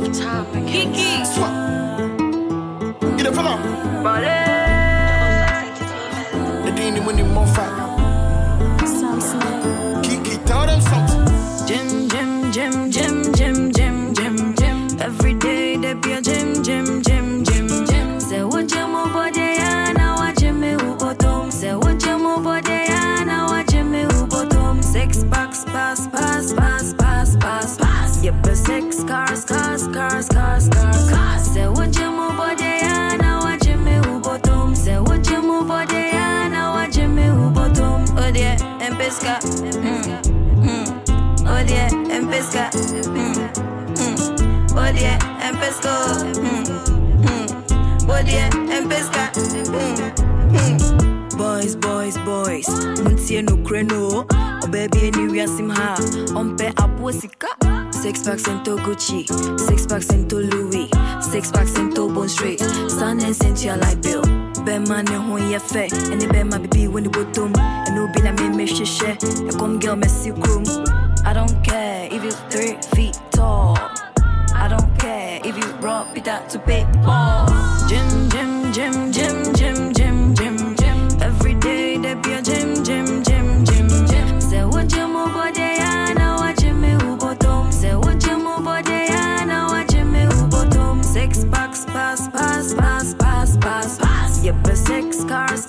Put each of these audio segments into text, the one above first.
Kiki. Swap. Get a fellow. The Dini money more fat. Kiki, tell them something. Gym. Every day there be a gym. Say what gym over there, now watch me who bottom. Say what gym over there, now watch me who bottom. 6 packs, pass. Yep, 6 cars. Say what gym over there, now watch me who bottom. Say what gym over there, now watch me who bottom. Oh dear, and pesca. Oh dear, and pesca. Oh dear, and pesco. Oh dear, and pesca. Boys. Muntie no kreno. Oh baby, anywhere sim ha. Ompe aposika. 6 packs into Gucci, 6 packs into Louis, 6 packs into Bond Street. Sun and Cynthia like Bill. Beman and who ye fe, and the Bema baby when the bottom, and no bin a me share. A come girl messy groom. I don't care if you 3 feet tall. I don't care if you rock it out to pay ball. Gym. Every day there be a gym. Say what gym over there, now watch me who bottom. Say what gym over there, now watch me who bottom. 6 packs, pass. Yep, 6 cars.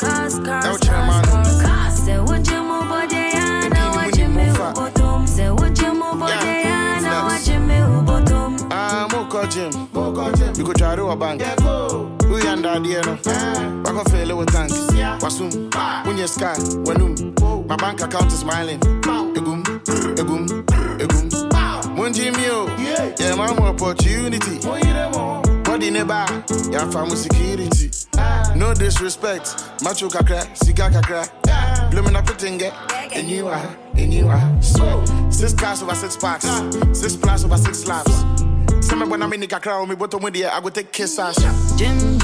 Say what gym over there, now watch me who bottom. Say what gym over there, now watch me who bottom. Moko gym. You go try to a bank. We under the no. Back of fail with thanks. Wasum. When you sky. Wenum. My bank account is smiling. Egum. Munjimio. Yeah, my opportunity. Body neba. Yeah, family security. No disrespect. Macho kakra. Sika kakra. Blooming up a tinga. And you are. So, 6 cars over 6 packs. 6 plus over 6 laps. Some when I'm in the crowd, me bottom with the I go take kiss ass. Gym.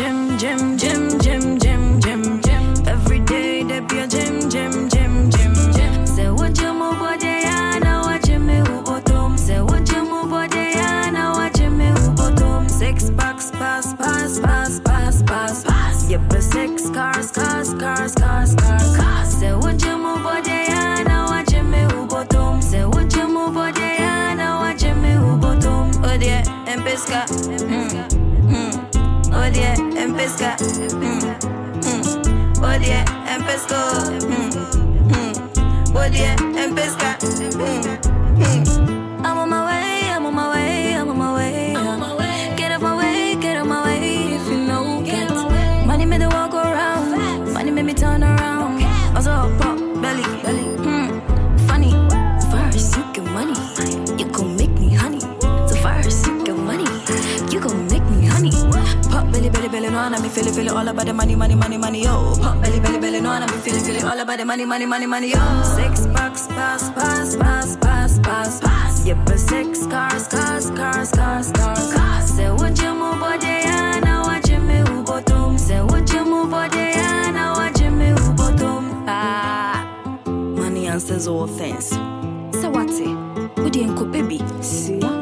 Every day there be a gym. Say what gym over there, now watch me who bottom. Say what gym over there, now watch me who bottom. 6 packs, pass. Yep, 6 cars. Say what gym over there, now watch me who bottom. Say what gym over there, now watch me who bottom. Oh dear, and pesca. Oh dear, and pesca. Oh dear, and pesco. Oh dear, and pesca. I'm on my way. Get out my way if you know get. Money made the walk around. Money made me turn around. Also pop belly. Funny. First you get money, you gon' make me honey. So first you get money, you gon' make me honey. Pop belly, no, and I be feeling all about the money, yo. Pop belly, no, and I be feeling all about the money, yo. 6 packs, pass. Yep, 6 cars. Say what you move over there, now watch me who bottom. Say what you move over there, now watch me who bottom. Money answers all things. So what's it? We didn't go baby. See ya.